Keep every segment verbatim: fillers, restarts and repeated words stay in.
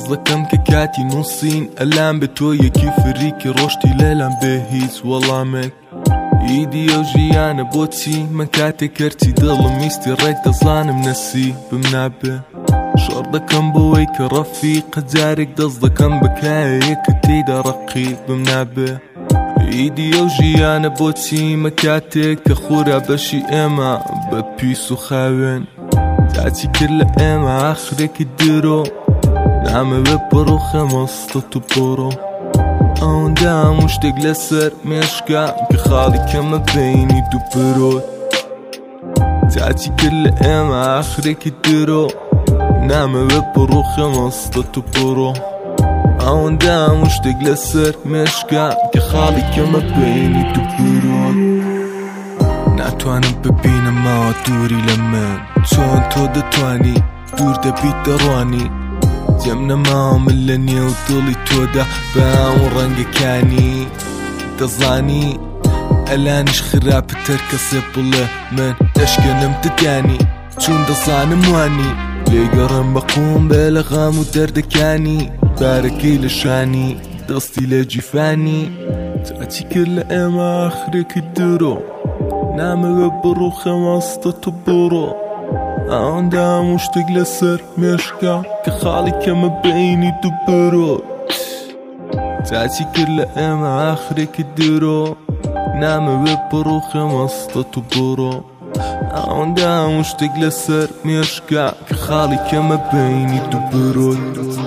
دەستەکەم کە کاتی نووسین ئەلام بە تۆ یەکی فریکی ڕۆشتی لەلام بێ هیچ وەڵامێک ئیدی ئەو ژیانە بۆچی من کاتێک کەرچی دڵم میستی ڕێک دەزانم نەسی بم نابێ شەڕ دەکەم بۆەوەی کە ڕەفیقە جارێک دەست دەکەم بکایە کە تێیدا ڕەقی بم نابێ ئیدی ئەو ژیانە بۆچی مە کاتێک کە خورا بەشی ئێمە بە پیس و خاوێن جاچی کرد لە ئێمە ئاخرێکی درۆ نامەوێ بڕۆ خەمەستە و بڕۆ ئەوەندە هەموو شتێک لەسەر مێشکە کە خاڵی کەمە بینی دوو برۆت جاچی کرد لە ئێمە ئاخرێکی درۆ نامەوێ بڕۆ خەمەستە و بڕۆ ئەوەندە هەموو شتێک لەسەر مێشکە کە خاڵی کەمە بینی دوو برۆت ناتوانم ببینم ماوە دووری لە من چۆن تۆ دەتوانی دوور دەبیت دەڕوانی جێم نەماوە من لە نێو دڵی تۆدا بە ئەو ڕەنگەکانی دەزانی ئەلانیش خراپتر کەسێ بڵێ من دەشکێنم دەدانی چون دەزانم وانی لێگەڕم بە قوم بێ لە غام و دەردەکانی بارەکەی لە شانی دەستی لە جیفانی جاچی کرد لە ئێمە ئاخرێکی درۆ نامەوێ بڕۆ خەمەستە تو بڕۆ ئەوەندە هەموو شتێک لەسەر مێشکە کە خاڵی کەمە بینی دوو برۆت جاچی کرد لە ئێمە ئاخرێکی درۆ نامەوێ بڕۆ خەمەستە تو بڕۆ ئەوەندە هەموو شتێک لەسەر مێشکە کە خاڵی کەمە بینی دوو برۆت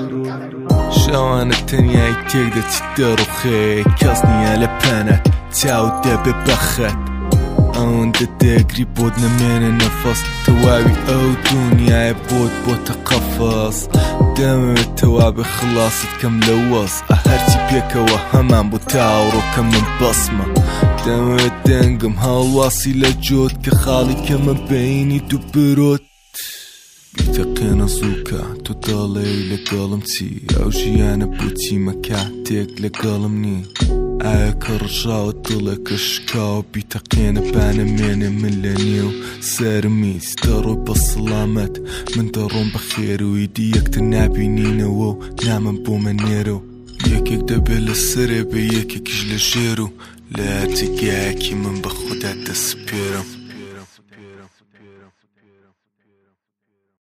شەوانە تەنیای تێک دەچیت دەڕوخێ کەس نییە لە پەنەت چاوت دەبێ بەخەت ئەوەندە دەگری بۆت نەمێنە نەفەس تەواوی ئەو دونیایە بۆت بۆتە قەفەس دەمەوێت تەوابێ خلاصت کەم لە وەس هەرچی پێکەوە هەمان بۆ تاوڕۆکە من بەسمە دەمەوێت دەنگم هەڵواسی لە جۆت کە خاڵی کەمە بینی دوو برۆت بیتەقێنە زووکە تۆ دەڵێ لەگەڵم چی ئەو ژیانە بۆچی مە کاتێک لەگەڵم نی ئایا کە ڕژاوە دڵێکە شکاوە بیتەقێنە بانەمێنێ من لە نێو سەرمیز دەڕۆی بە سڵامەت من دەڕۆم بە خێروی دی یەکتر نابینینەوە و نامم بۆمە نێرە و یەکێک دەبێت لە سەرێ بە یەکێکیش لە ژێر و لە جێگایەکی من بە خوددا دەسپێرم